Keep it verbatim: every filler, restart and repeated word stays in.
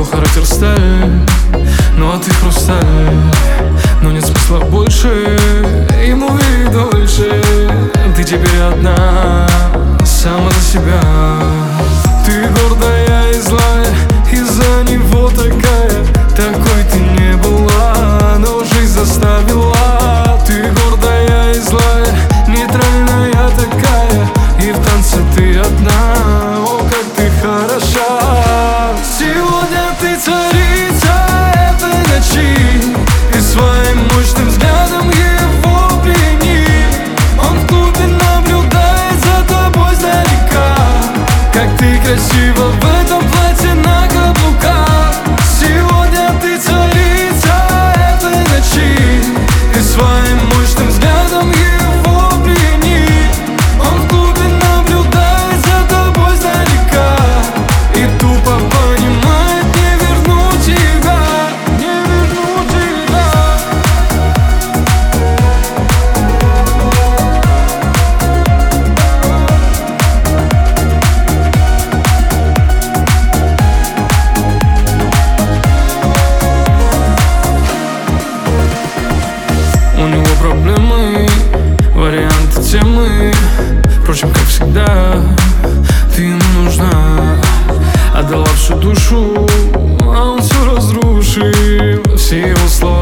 характер сталь, ну а ты хрусталь. Но нет смысла больше ему верить дольше. Ты теперь одна, сама за себя. Ты гордая и злая, из-за него такая. Такой ты не была, но жизнь заставила. Ты гордая и злая, нейтральная такая. И в танце ты одна, о, как ты хороша. Сегодня ты царица этой ночи, и своим мощным взглядом его плени. Он в клубе наблюдает за тобой сдалека, как ты красива в этом платье на каблуках. Сегодня ты царица этой ночи, и своим мощным взглядом его плени. Он в клубе наблюдает за тобой сдалека и тупо понимает: не верну тебя, не верну тебя. У него проблемы, варианты темы. Впрочем, как всегда, ты ему нужна. Отдала всю душу, а он все разрушил. Все его слова